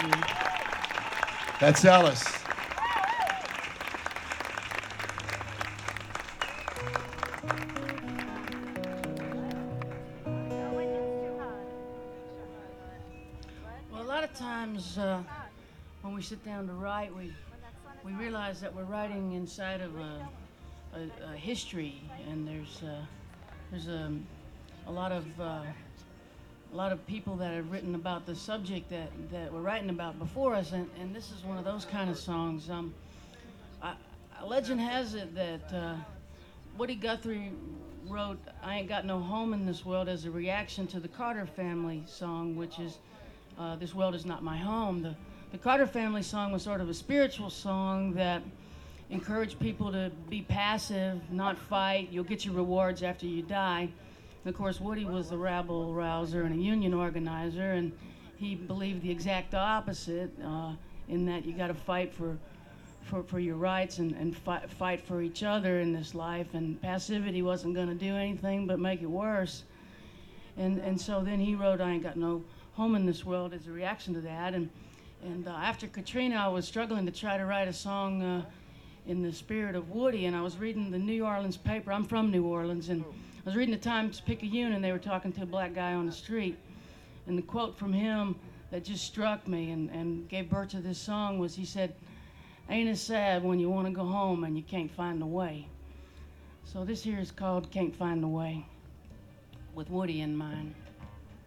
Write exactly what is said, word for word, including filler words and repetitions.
you. That's Ellis. Well, a lot of times uh, when we sit down to write, we we realize that we're writing inside of a, a, a history, and there's uh, there's a, a lot of uh, a lot of people that have written about the subject that, that we're writing about before us, and, and this is one of those kind of songs. Um, I, legend has it that uh, Woody Guthrie wrote "I Ain't Got No Home in This World" as a reaction to the Carter Family song, which is uh, "This World Is Not My Home." The, the Carter Family song was sort of a spiritual song that encouraged people to be passive, not fight. You'll get your rewards after you die. And of course, Woody was a rabble rouser and a union organizer, and he believed the exact opposite, uh, in that you got to fight for, for, for your rights and, and fight, fight for each other in this life, and passivity wasn't going to do anything but make it worse. And, and so then he wrote "I Ain't Got No Home in This World" as a reaction to that. And, and uh, after Katrina, I was struggling to try to write a song uh, in the spirit of Woody, and I was reading the New Orleans paper. I'm from New Orleans, and I was reading the Times-Picayune, and they were talking to a black guy on the street. And the quote from him that just struck me and, and gave birth to this song was, he said, "Ain't it sad when you want to go home and you can't find the way?" So this here is called "Can't Find the Way," with Woody in mind.